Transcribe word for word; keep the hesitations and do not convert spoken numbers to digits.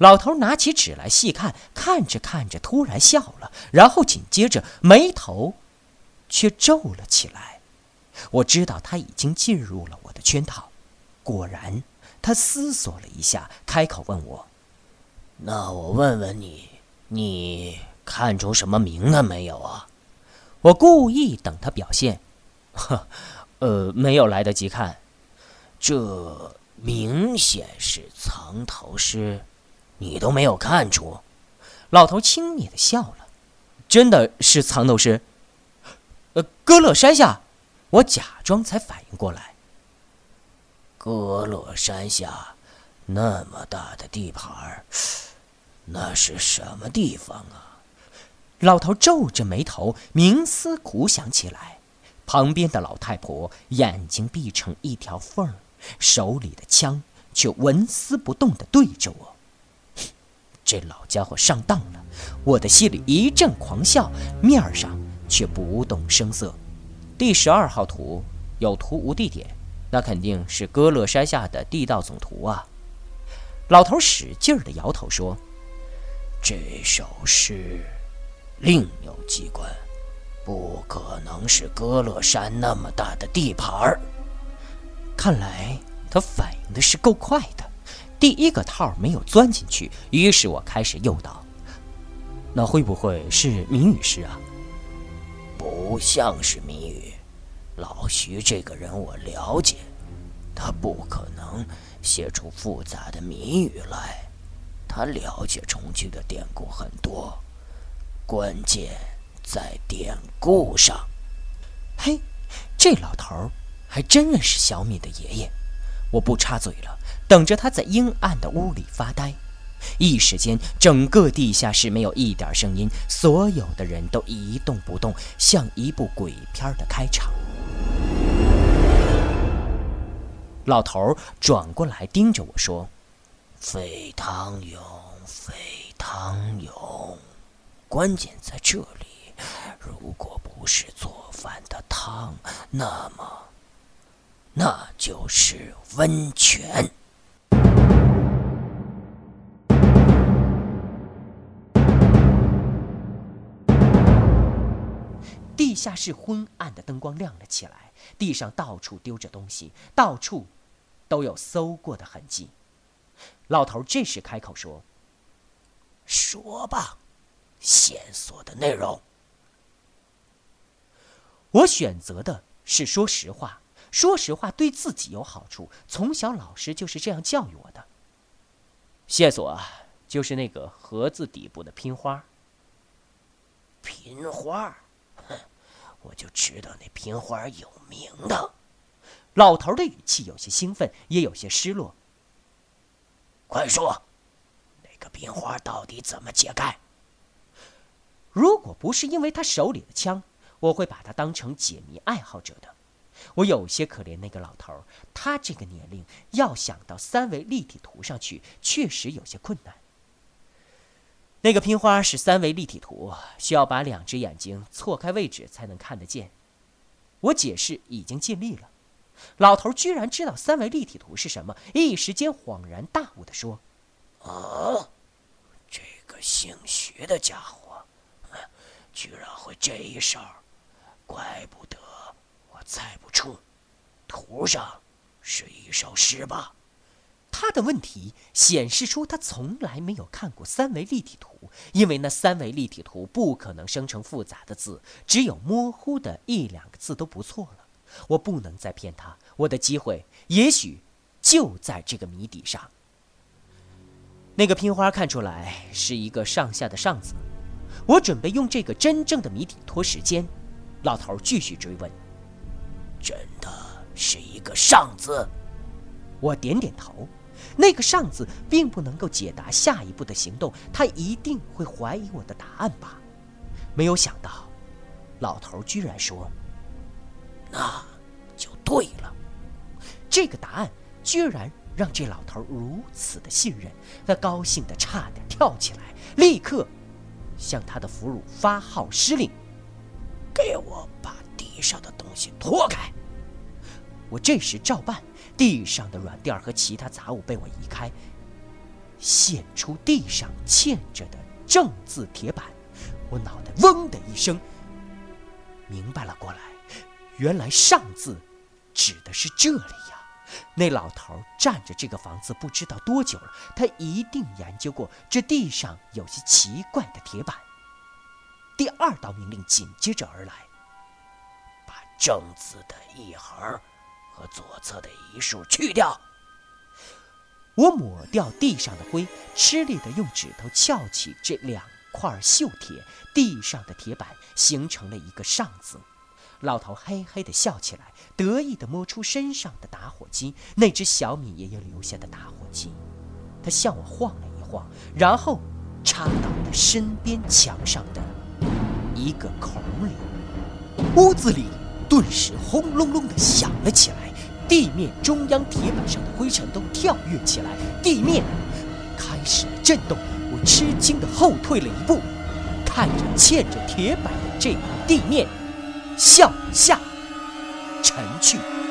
老头拿起纸来细看，看着看着突然笑了，然后紧接着眉头却皱了起来。我知道他已经进入了我的圈套。果然，他思索了一下，开口问我： 那我问问你，你看出什么名堂没有啊？ 我故意等他表现，呵，呃，没有来得及看。 这明显是藏头诗，你都没有看出？ 老头轻蔑地笑了。真的是藏头诗？呃，歌乐山下。我假装才反应过来。 歌乐山下那么大的地盘，那是什么地方啊？ 老头皱着眉头冥思苦想起来。旁边的老太婆眼睛闭成一条缝，手里的枪却纹丝不动地对着我。这老家伙上当了，我的心里一阵狂笑，面上却不动声色。第十二号图有图无地点，那肯定是歌乐山下的地道总图啊。老头使劲地摇头说： 这首诗另有机关，不可能是歌乐山那么大的地盘。 看来他反应的是够快的，第一个套没有钻进去，于是我开始诱导：那会不会是谜语诗啊？ 不像是谜语，老徐这个人我了解，他不可能写出复杂的谜语来。他了解重庆的典故很多，关键在典故上。 嘿，这老头还真认识小敏的爷爷。我不插嘴了，等着他在阴暗的屋里发呆。一时间，整个地下室没有一点声音，所有的人都一动不动，像一部鬼片的开场。老头转过来盯着我说： 沸汤涌，沸汤涌，关键在这里。如果不是做饭的汤，那么那就是温泉。 地下室昏暗的灯光亮了起来，地上到处丢着东西，到处都有搜过的痕迹。老头这时开口说： 说吧，线索的内容。 我选择的是说实话，说实话对自己有好处，从小老师就是这样教育我的。线索啊，就是那个盒子底部的拼花。 拼花？哼，我就知道那拼花有名的。 老头的语气有些兴奋，也有些失落。 快说，那个拼花到底怎么解开？ 如果不是因为他手里的枪，我会把他当成解谜爱好者的。我有些可怜那个老头，他这个年龄要想到三维立体图上去，确实有些困难。那个拼花是三维立体图，需要把两只眼睛错开位置才能看得见。我解释已经尽力了，老头居然知道三维立体图是什么，一时间恍然大悟地说： 啊，这个姓徐的家伙居然会这一手，怪不得我猜不出，图上是一首诗吧？ 他的问题显示出他从来没有看过三维立体图，因为那三维立体图不可能生成复杂的字，只有模糊的一两个字都不错了。我不能再骗他，我的机会也许就在这个谜底上。那个拼花看出来是一个上下的上字，我准备用这个真正的谜底拖时间。老头继续追问： 真的是一个上字？ 我点点头。那个上字并不能够解答下一步的行动，他一定会怀疑我的答案吧。没有想到老头居然说： 那就对了。 这个答案居然让这老头如此的信任，他高兴得差点跳起来，立刻向他的俘虏发号施令： 给我把地上的东西拖开。 我这时照办，地上的软垫和其他杂物被我移开。 现出地上嵌着的正字铁板。我脑袋嗡的一声，明白了过来，原来上字指的是这里呀。那老头占着这个房子不知道多久了，他一定研究过这地上有些奇怪的铁板。第二道命令紧接着而来， 把正字的一横和左侧的一竖去掉。 我抹掉地上的灰，吃力地用指头撬起这两块锈铁，地上的铁板形成了一个上字。老头嘿嘿地笑起来，得意地摸出身上的打火机，那只小米爷爷留下的打火机。他向我晃了一晃，然后插到了身边墙上的一个孔里。屋子里顿时轰隆隆地响了起来，地面中央铁板上的灰尘都跳跃起来，地面开始了震动。我吃惊地后退了一步，看着嵌着铁板的这块地面向下沉去。